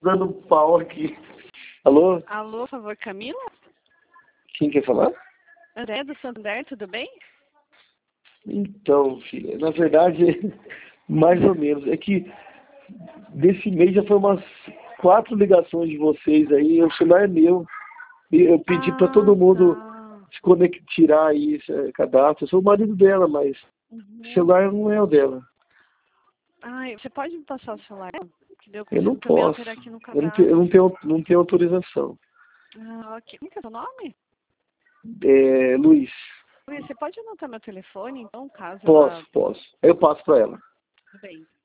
dando pau aqui. Alô? Alô, por favor, Camila? Quem quer falar? André do Santander, tudo bem? Então, filha, na verdade, mais ou menos. É que desse mês já foi umas 4 ligações de vocês aí, o celular é meu. E eu pedi para todo mundo Tá. se conectar, tirar aí esse cadastro. Eu sou o marido dela, mas o celular não é o dela. Ai, você pode me passar o celular? Que eu Eu não consigo também posso. alterar aqui no Eu cadastro. não tenho autorização. Ah, ok. Como que é o seu nome? É, Luiz, Luiz, você pode anotar meu telefone, então, caso ela... posso. Eu passo para ela. Tudo bem.